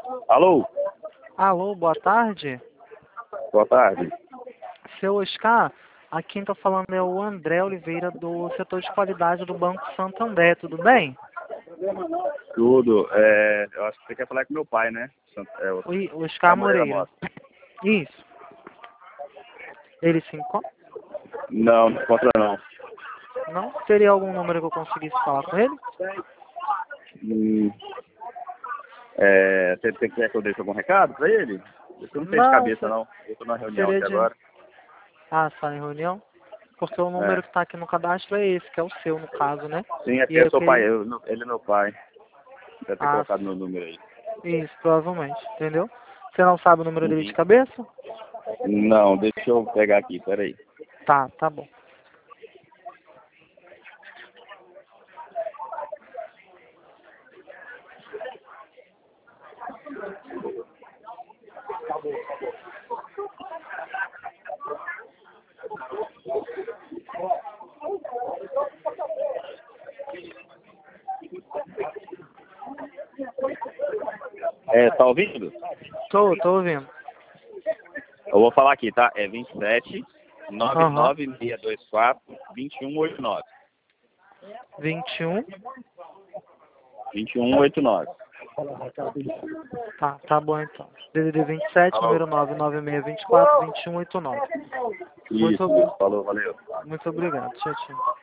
Alô? Alô, boa tarde. Boa tarde. Seu Oscar, aqui quem tá falando é o André Oliveira, do setor de qualidade do Banco Santander, tudo bem? Tudo. Eu acho que você quer falar com meu pai, né? O O Oscar Moreira Moreira. Mota. Isso. Ele se encontra? Não, não encontra não. Não? Teria algum número que eu conseguisse falar com ele? Você quer que eu deixe algum recado pra ele? Eu não sei de Não, cabeça, não. Eu tô na reunião seria aqui de... agora. Ah, está em reunião? Porque o número É. que está aqui no cadastro é esse, que é o seu, no caso, né? Sim, é E porque aí eu eu sou pai. queria... Ele é meu pai. Deve ter Ah, colocado meu número aí. isso, provavelmente, entendeu? Você não sabe o número dele de Uhum. cabeça? Não, deixa eu pegar aqui, peraí. Tá bom. Tá ouvindo? Tô ouvindo. Eu vou falar aqui, tá? É 27 Aham. 99624 2189. 21. 2189. Tá bom então. DDD 27, Falou. número 99624 2189. Muito, Isso, falou, valeu. muito obrigado. Tchau, tchau.